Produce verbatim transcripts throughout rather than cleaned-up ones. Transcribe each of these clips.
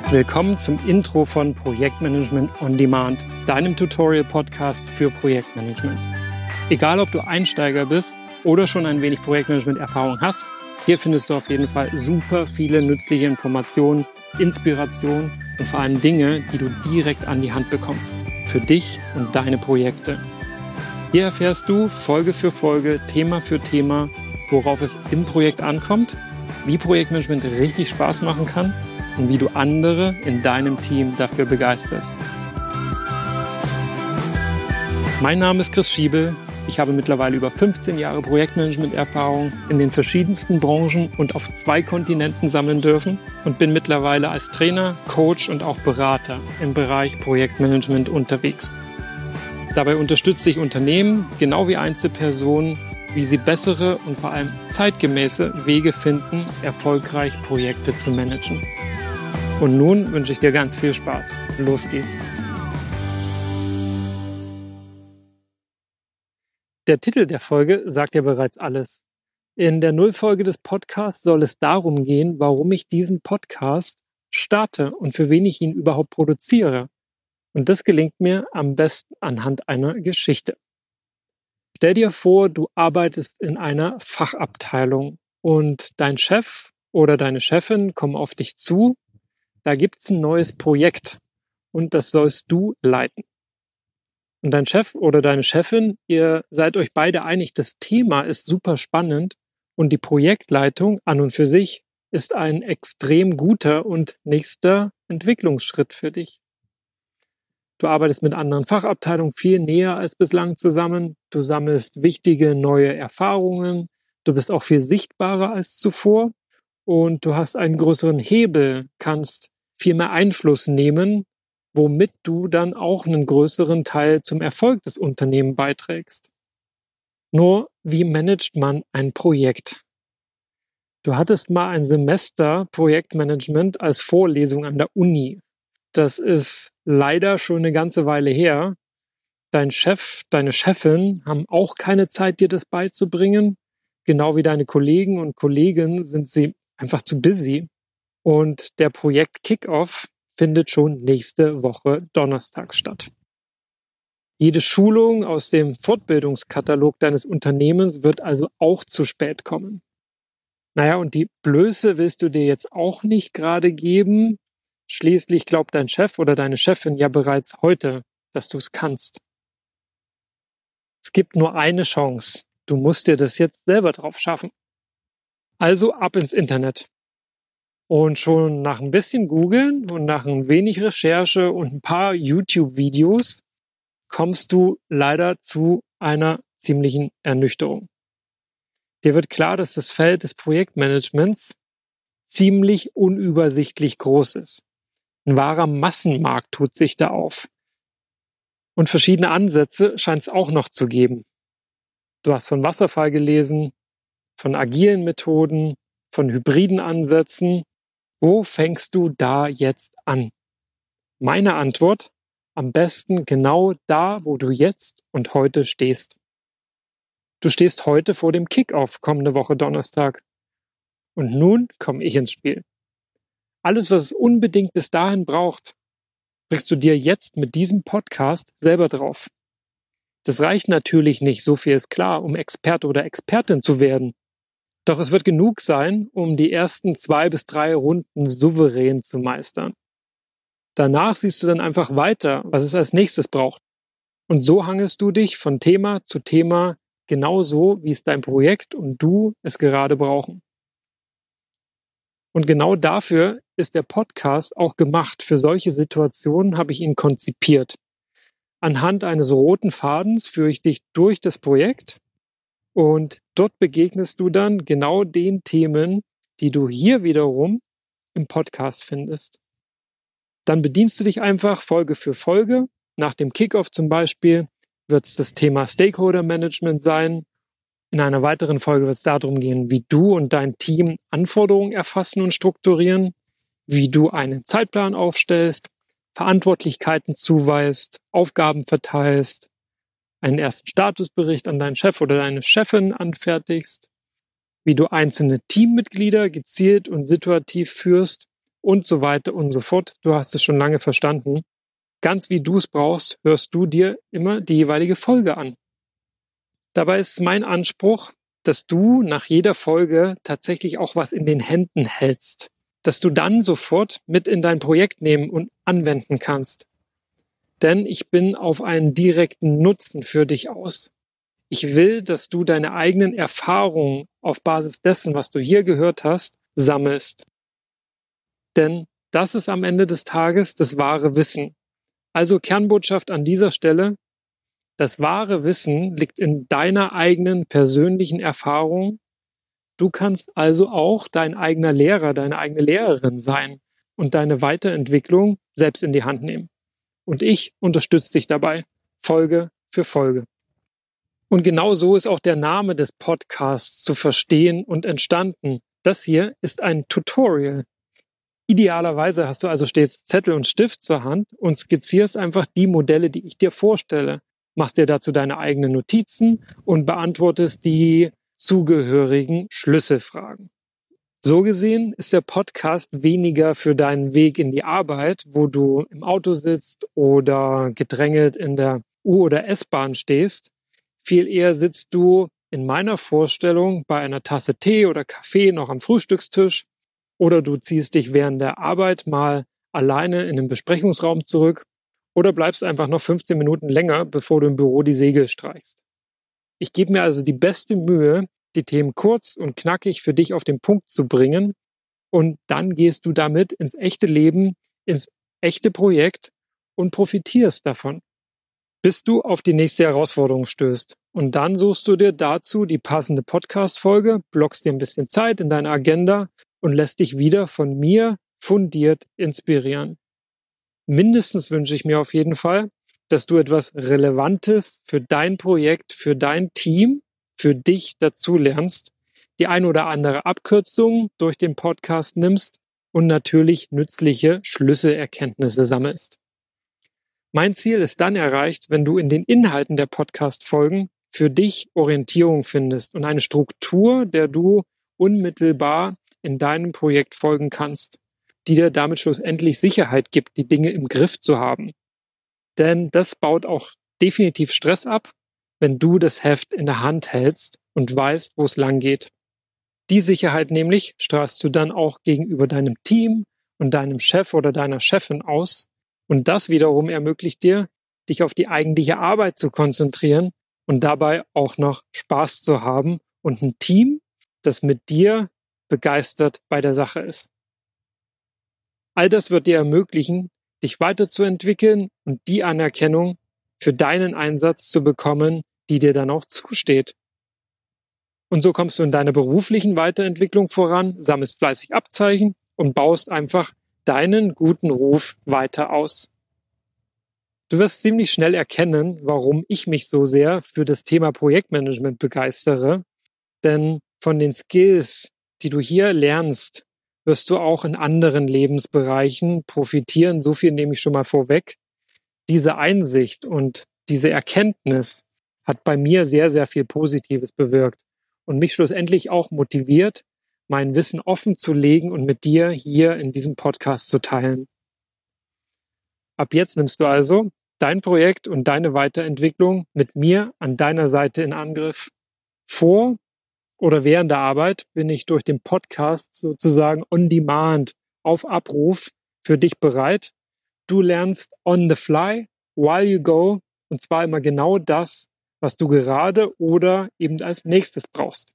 Willkommen zum Intro von Projektmanagement on Demand, deinem Tutorial-Podcast für Projektmanagement. Egal, ob du Einsteiger bist oder schon ein wenig Projektmanagement-Erfahrung hast, hier findest du auf jeden Fall super viele nützliche Informationen, Inspiration und vor allem Dinge, die du direkt an die Hand bekommst, für dich und deine Projekte. Hier erfährst du Folge für Folge, Thema für Thema, worauf es im Projekt ankommt, wie Projektmanagement richtig Spaß machen kann und wie du andere in deinem Team dafür begeisterst. Mein Name ist Chris Schiebel. Ich habe mittlerweile über fünfzehn Jahre Projektmanagement-Erfahrung in den verschiedensten Branchen und auf zwei Kontinenten sammeln dürfen und bin mittlerweile als Trainer, Coach und auch Berater im Bereich Projektmanagement unterwegs. Dabei unterstütze ich Unternehmen, genau wie Einzelpersonen, wie sie bessere und vor allem zeitgemäße Wege finden, erfolgreich Projekte zu managen. Und nun wünsche ich dir ganz viel Spaß. Los geht's. Der Titel der Folge sagt ja bereits alles. In der Nullfolge des Podcasts soll es darum gehen, warum ich diesen Podcast starte und für wen ich ihn überhaupt produziere. Und das gelingt mir am besten anhand einer Geschichte. Stell dir vor, du arbeitest in einer Fachabteilung und dein Chef oder deine Chefin kommen auf dich zu. Da gibt's ein neues Projekt und das sollst du leiten. Und dein Chef oder deine Chefin, ihr seid euch beide einig, das Thema ist super spannend und die Projektleitung an und für sich ist ein extrem guter und nächster Entwicklungsschritt für dich. Du arbeitest mit anderen Fachabteilungen viel näher als bislang zusammen. Du sammelst wichtige neue Erfahrungen. Du bist auch viel sichtbarer als zuvor. Und du hast einen größeren Hebel, kannst viel mehr Einfluss nehmen, womit du dann auch einen größeren Teil zum Erfolg des Unternehmens beiträgst. Nur, wie managt man ein Projekt? Du hattest mal ein Semester Projektmanagement als Vorlesung an der Uni. Das ist leider schon eine ganze Weile her. Dein Chef, deine Chefin haben auch keine Zeit, dir das beizubringen. Genau wie deine Kollegen und Kolleginnen sind sie einfach zu busy. Und der Projekt Kickoff findet schon nächste Woche Donnerstag statt. Jede Schulung aus dem Fortbildungskatalog deines Unternehmens wird also auch zu spät kommen. Naja, und die Blöße willst du dir jetzt auch nicht gerade geben. Schließlich glaubt dein Chef oder deine Chefin ja bereits heute, dass du es kannst. Es gibt nur eine Chance. Du musst dir das jetzt selber drauf schaffen. Also ab ins Internet. Und schon nach ein bisschen Googeln und nach ein wenig Recherche und ein paar YouTube-Videos kommst du leider zu einer ziemlichen Ernüchterung. Dir wird klar, dass das Feld des Projektmanagements ziemlich unübersichtlich groß ist. Ein wahrer Massenmarkt tut sich da auf. Und verschiedene Ansätze scheint es auch noch zu geben. Du hast von Wasserfall gelesen, von agilen Methoden, von hybriden Ansätzen. Wo fängst du da jetzt an? Meine Antwort: am besten genau da, wo du jetzt und heute stehst. Du stehst heute vor dem Kickoff kommende Woche Donnerstag. Und nun komme ich ins Spiel. Alles, was es unbedingt bis dahin braucht, bringst du dir jetzt mit diesem Podcast selber drauf. Das reicht natürlich nicht, so viel ist klar, um Experte oder Expertin zu werden. Doch es wird genug sein, um die ersten zwei bis drei Runden souverän zu meistern. Danach siehst du dann einfach weiter, was es als nächstes braucht. Und so hangelst du dich von Thema zu Thema genauso, wie es dein Projekt und du es gerade brauchen. Und genau dafür ist der Podcast auch gemacht. Für solche Situationen habe ich ihn konzipiert. Anhand eines roten Fadens führe ich dich durch das Projekt und dort begegnest du dann genau den Themen, die du hier wiederum im Podcast findest. Dann bedienst du dich einfach Folge für Folge. Nach dem Kickoff zum Beispiel wird es das Thema Stakeholder Management sein. In einer weiteren Folge wird es darum gehen, wie du und dein Team Anforderungen erfassen und strukturieren, wie du einen Zeitplan aufstellst, Verantwortlichkeiten zuweist, Aufgaben verteilst, einen ersten Statusbericht an deinen Chef oder deine Chefin anfertigst, wie du einzelne Teammitglieder gezielt und situativ führst und so weiter und so fort. Du hast es schon lange verstanden. Ganz wie du es brauchst, hörst du dir immer die jeweilige Folge an. Dabei ist mein Anspruch, dass du nach jeder Folge tatsächlich auch was in den Händen hältst, dass du dann sofort mit in dein Projekt nehmen und anwenden kannst. Denn ich bin auf einen direkten Nutzen für dich aus. Ich will, dass du deine eigenen Erfahrungen auf Basis dessen, was du hier gehört hast, sammelst. Denn das ist am Ende des Tages das wahre Wissen. Also Kernbotschaft an dieser Stelle: Das wahre Wissen liegt in deiner eigenen persönlichen Erfahrung. Du kannst also auch dein eigener Lehrer, deine eigene Lehrerin sein und deine Weiterentwicklung selbst in die Hand nehmen. Und ich unterstütze dich dabei, Folge für Folge. Und genau so ist auch der Name des Podcasts zu verstehen und entstanden. Das hier ist ein Tutorial. Idealerweise hast du also stets Zettel und Stift zur Hand und skizzierst einfach die Modelle, die ich dir vorstelle. Machst dir dazu deine eigenen Notizen und beantwortest die zugehörigen Schlüsselfragen. So gesehen ist der Podcast weniger für deinen Weg in die Arbeit, wo du im Auto sitzt oder gedrängelt in der U- oder S-Bahn stehst. Viel eher sitzt du in meiner Vorstellung bei einer Tasse Tee oder Kaffee noch am Frühstückstisch oder du ziehst dich während der Arbeit mal alleine in den Besprechungsraum zurück oder bleibst einfach noch fünfzehn Minuten länger, bevor du im Büro die Segel streichst. Ich gebe mir also die beste Mühe, die Themen kurz und knackig für dich auf den Punkt zu bringen und dann gehst du damit ins echte Leben, ins echte Projekt und profitierst davon, bis du auf die nächste Herausforderung stößt. Und dann suchst du dir dazu die passende Podcast-Folge, blockst dir ein bisschen Zeit in deine Agenda und lässt dich wieder von mir fundiert inspirieren. Mindestens wünsche ich mir auf jeden Fall, dass du etwas Relevantes für dein Projekt, für dein Team, für dich dazu lernst, die ein oder andere Abkürzung durch den Podcast nimmst und natürlich nützliche Schlüsselerkenntnisse sammelst. Mein Ziel ist dann erreicht, wenn du in den Inhalten der Podcast-Folgen für dich Orientierung findest und eine Struktur, der du unmittelbar in deinem Projekt folgen kannst, die dir damit schlussendlich Sicherheit gibt, die Dinge im Griff zu haben. Denn das baut auch definitiv Stress ab, wenn du das Heft in der Hand hältst und weißt, wo es lang geht. Die Sicherheit nämlich strahlst du dann auch gegenüber deinem Team und deinem Chef oder deiner Chefin aus. Und das wiederum ermöglicht dir, dich auf die eigentliche Arbeit zu konzentrieren und dabei auch noch Spaß zu haben und ein Team, das mit dir begeistert bei der Sache ist. All das wird dir ermöglichen, dich weiterzuentwickeln und die Anerkennung für deinen Einsatz zu bekommen, die dir dann auch zusteht. Und so kommst du in deiner beruflichen Weiterentwicklung voran, sammelst fleißig Abzeichen und baust einfach deinen guten Ruf weiter aus. Du wirst ziemlich schnell erkennen, warum ich mich so sehr für das Thema Projektmanagement begeistere, denn von den Skills, die du hier lernst, wirst du auch in anderen Lebensbereichen profitieren. So viel nehme ich schon mal vorweg. Diese Einsicht und diese Erkenntnis hat bei mir sehr, sehr viel Positives bewirkt und mich schlussendlich auch motiviert, mein Wissen offen zu legen und mit dir hier in diesem Podcast zu teilen. Ab jetzt nimmst du also dein Projekt und deine Weiterentwicklung mit mir an deiner Seite in Angriff. Vor oder während der Arbeit bin ich durch den Podcast sozusagen on demand, auf Abruf für dich bereit. Du lernst on the fly, while you go, und zwar immer genau das, was du gerade oder eben als nächstes brauchst.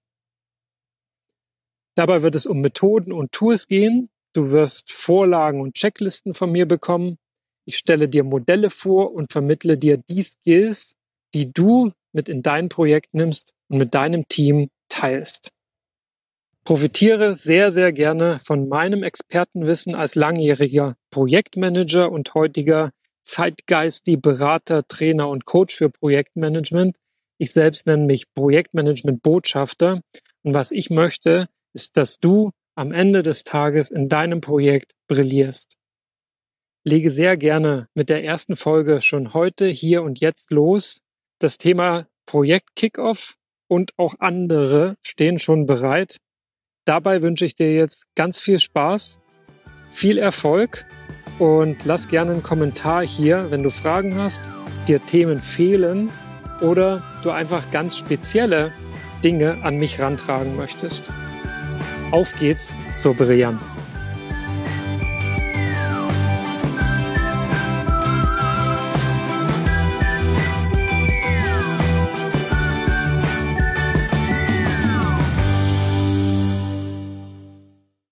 Dabei wird es um Methoden und Tools gehen. Du wirst Vorlagen und Checklisten von mir bekommen. Ich stelle dir Modelle vor und vermittle dir die Skills, die du mit in dein Projekt nimmst und mit deinem Team teilst. Profitiere sehr, sehr gerne von meinem Expertenwissen als langjähriger Projektmanager und heutiger Zeitgeisty Berater, Trainer und Coach für Projektmanagement. Ich selbst nenne mich Projektmanagement-Botschafter und was ich möchte, ist, dass du am Ende des Tages in deinem Projekt brillierst. Lege sehr gerne mit der ersten Folge schon heute, hier und jetzt los. Das Thema Projekt Kickoff und auch andere stehen schon bereit. Dabei wünsche ich dir jetzt ganz viel Spaß Viel Erfolg und lass gerne einen Kommentar hier, wenn du Fragen hast, dir Themen fehlen oder du einfach ganz spezielle Dinge an mich rantragen möchtest. Auf geht's zur Brillanz!